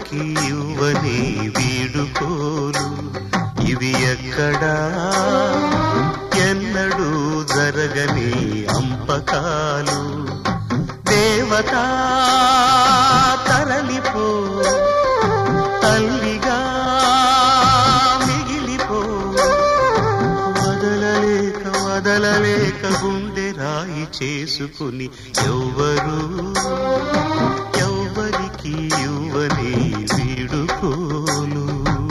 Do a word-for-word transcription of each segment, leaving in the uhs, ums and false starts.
ఎవ్వరికి ఇవ్వని వీడుకోలు ఇవి ఎక్కడా ఎన్నడూ జరగని అంపకాలు దేవతా తరలిపో తల్లిగా మిగిలిపో వదలలేక వదలలేక గుండె రాయి చేసుకుని ఎవ్వరు ఎవ్వరికి ఇవ్వని వీడుకోలు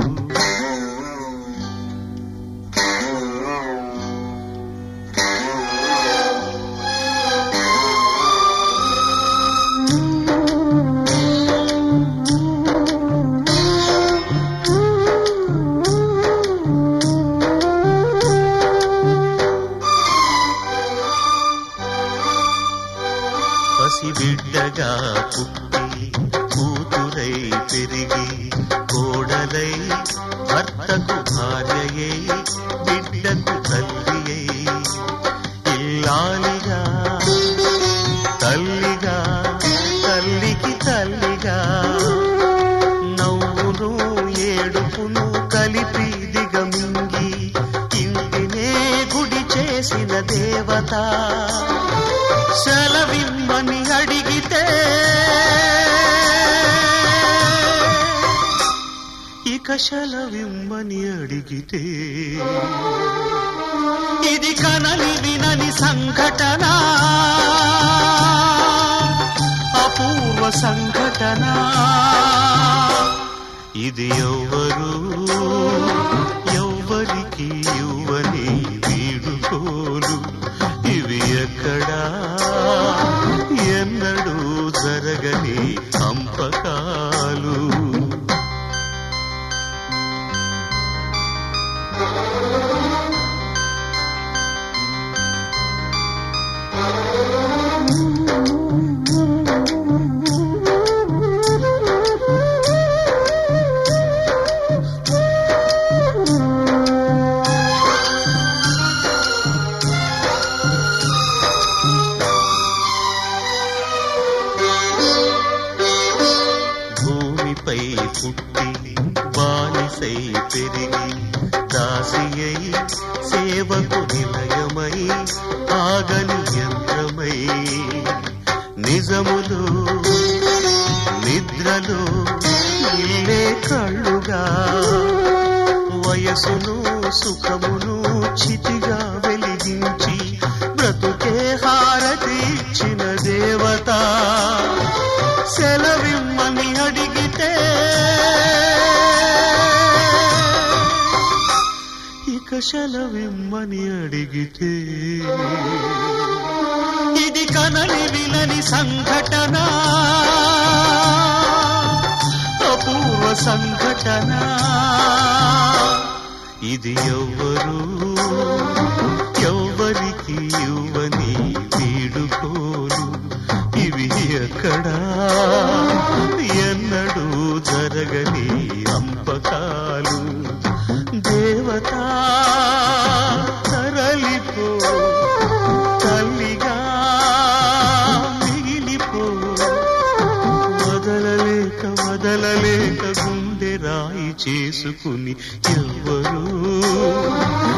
బిడ్డగా పుట్టి కూతురై పెరిగి కోడలై భర్తకు భార్యయై బిడ్డకు తల్లియై ఇల్లాలిగా తల్లిగా తల్లికి తల్లిగా నవ్వును ఏడుపును కలిపి దిగమింగి ఇంటినే గుడి చేసిన దేవత సెలవిమ్మని అడిగితే ఇక సెలవిమ్మని అడిగితే ఇది కనని వినని సంఘటన అపూర్వ సంఘటన ఇది ఎవ్వరు ఎవ్వరికి ఇవ్వని వీడుకోలు ఇవి ఎక్కడా ఎన్నడూ జరగని అంపకాలు పుట్టి బానిసై పెరిగి దాసియై సేవకు నిలయమై ఆగని యంత్రమై నిజములు నిద్రలు ఇల్లే కళ్ళుగా వయసును సుఖమును చితిగా వెలిగించి బ్రతుకే హారతి ఇచ్చిన దేవత సెలవిమ్మని అడిగితే ఇక సెలవిమ్మని అడిగితే ఇది కనని వినని సంఘటన అపూర్వ సంఘటన ఇది ఎవ్వరు ఎవ్వరికి ఇవ్వని వీడుకోలు ఇవి ఎక్కడా ఎన్నడూ జరగని అంపకాలు దేవతా తరలిపో తల్లిగా మిగిలిపో వదలలేక వదలలేక గుండె రాయి చేసుకుని ఎవ్వరు